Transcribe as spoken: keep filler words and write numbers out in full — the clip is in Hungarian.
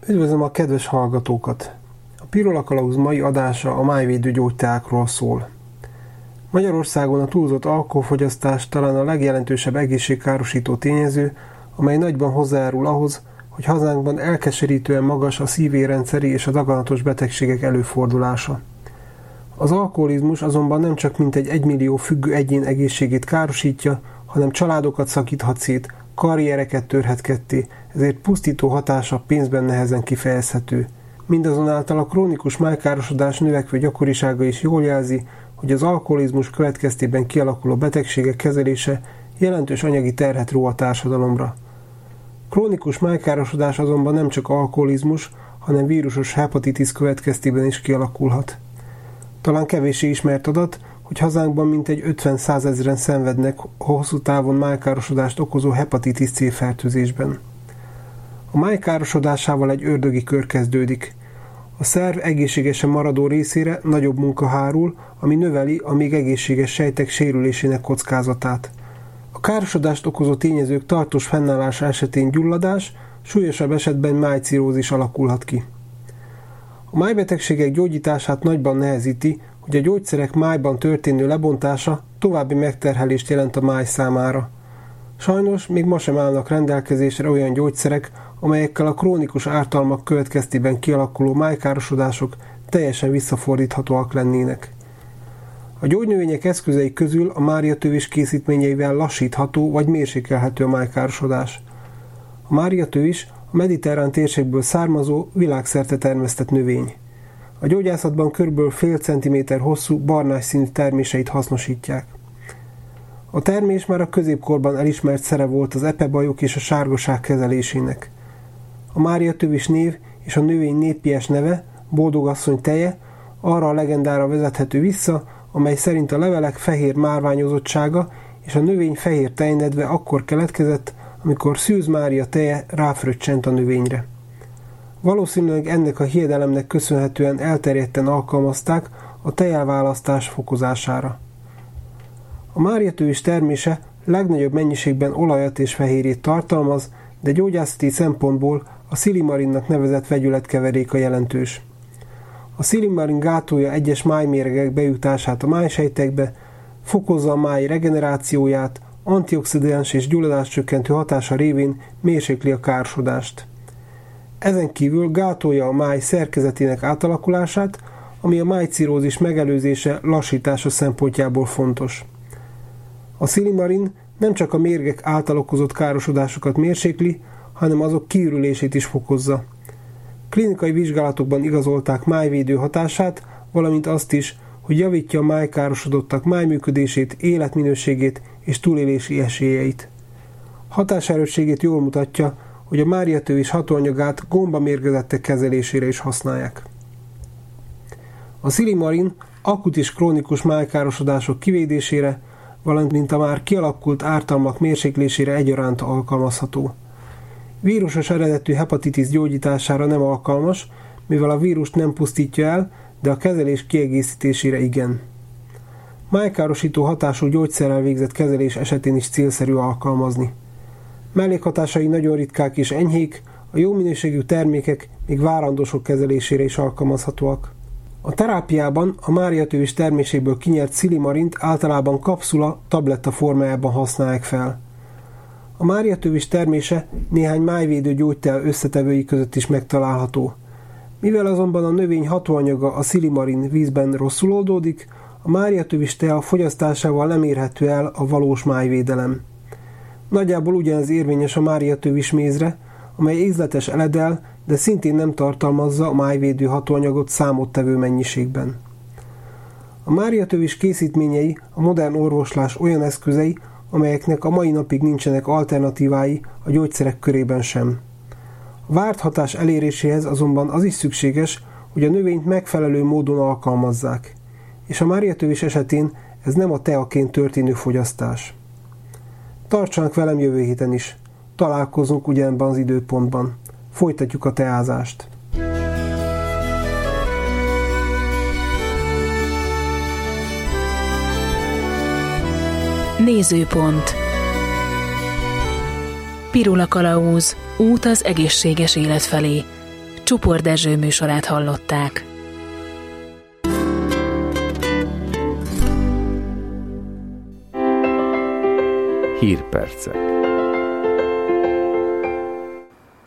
Üdvözlöm a kedves hallgatókat! A Pirula Kalauz mai adása a májvédő gyógyteákról szól. Magyarországon a túlzott alkoholfogyasztás talán a legjelentősebb egészségkárosító tényező, amely nagyban hozzájárul ahhoz, hogy hazánkban elkeserítően magas a szívérrendszeri és a daganatos betegségek előfordulása. Az alkoholizmus azonban nem csak mintegy egymillió függő egyén egészségét károsítja, hanem családokat szakíthat szét, karriereket törhet ketté, ezért pusztító hatása pénzben nehezen kifejezhető. Mindazonáltal a krónikus májkárosodás növekvő gyakorisága is jól jelzi, hogy az alkoholizmus következtében kialakuló betegségek kezelése jelentős anyagi terhet ró a társadalomra. Krónikus májkárosodás azonban nem csak alkoholizmus, hanem vírusos hepatitis következtében is kialakulhat. Talán kevéssé ismert adat, hogy hazánkban mintegy ötven-százezren szenvednek hosszú távon májkárosodást okozó hepatitis C fertőzésben. A máj károsodásával egy ördögi kör kezdődik. A szerv egészségesen maradó részére nagyobb munka hárul, ami növeli a még egészséges sejtek sérülésének kockázatát. A károsodást okozó tényezők tartós fennállása esetén gyulladás, súlyosabb esetben májcirózis alakulhat ki. A májbetegségek gyógyítását nagyban nehezíti, hogy a gyógyszerek májban történő lebontása további megterhelést jelent a máj számára. Sajnos még ma sem állnak rendelkezésre olyan gyógyszerek, amelyekkel a krónikus ártalmak következtében kialakuló májkárosodások teljesen visszafordíthatóak lennének. A gyógynövények eszközei közül a máriatövis készítményeivel lassítható vagy mérsékelhető a májkárosodás. A máriatövis a mediterrán térségből származó, világszerte termesztett növény. A gyógyászatban körülbelül fél centiméter hosszú, barnás színű terméseit hasznosítják. A termés már a középkorban elismert szere volt az epebajok és a sárgaság kezelésének. A máriatövis név és a növény népies neve, boldogasszony teje, arra a legendára vezethető vissza, amely szerint a levelek fehér márványozottsága és a növény fehér tejnedve akkor keletkezett, amikor Szűz Mária teje ráfröccsent a növényre. Valószínűleg ennek a hiedelemnek köszönhetően elterjedten alkalmazták a tejelválasztás fokozására. A máriatövis termése legnagyobb mennyiségben olajat és fehérjét tartalmaz, de gyógyászati szempontból a szilimarinnak nevezett vegyületkeverék a jelentős. A szilimarin gátolja egyes májméregek bejutását a májsejtekbe, fokozza a máj regenerációját, antioxidáns és gyulladáscsökkentő hatása révén mérsékli a károsodást. Ezen kívül gátolja a máj szerkezetének átalakulását, ami a májcirózis megelőzése, lassítása szempontjából fontos. A szilimarin nem csak a mérgek által okozott károsodásokat mérsékli, hanem azok kiürülését is fokozza. Klinikai vizsgálatokban igazolták májvédő hatását, valamint azt is, hogy javítja a májkárosodottak májműködését, életminőségét és túlélési esélyeit. Hatáserősségét jól mutatja, hogy a máriatövis hatóanyagát gombamérgezettek kezelésére is használják. A szilimarin akut és krónikus májkárosodások kivédésére, valamint a már kialakult ártalmak mérséklésére egyaránt alkalmazható. Vírusos eredetű hepatitis gyógyítására nem alkalmas, mivel a vírust nem pusztítja el, de a kezelés kiegészítésére igen. Májkárosító hatású gyógyszerrel végzett kezelés esetén is célszerű alkalmazni. Mellékhatásai nagyon ritkák és enyhék, a jó minőségű termékek még várandósok kezelésére is alkalmazhatóak. A terápiában a máriatövis terméséből kinyert szilimarint általában kapszula, tabletta formájában használják fel. A máriatövis termése néhány májvédő gyógytea összetevői között is megtalálható. Mivel azonban a növény hatóanyaga, a szilimarin vízben rosszul oldódik, a máriatövis tea fogyasztásával nem érhető el a valós májvédelem. Nagyjából ugyanez érvényes a máriatövis mézre, amely ízletes eledel, de szintén nem tartalmazza a májvédő hatóanyagot számottevő mennyiségben. A máriatövis készítményei a modern orvoslás olyan eszközei, amelyeknek a mai napig nincsenek alternatívái a gyógyszerek körében sem. A várt hatás eléréséhez azonban az is szükséges, hogy a növényt megfelelő módon alkalmazzák, és a máriatövis esetén ez nem a teaként történő fogyasztás. Tartsanak velem jövő héten is. Találkozunk ugyanebben az időpontban. Folytatjuk a teázást. Nézőpont. Pirula Kalauz. Út az egészséges élet felé. Csupor Dezső műsorát hallották. Hírpercek.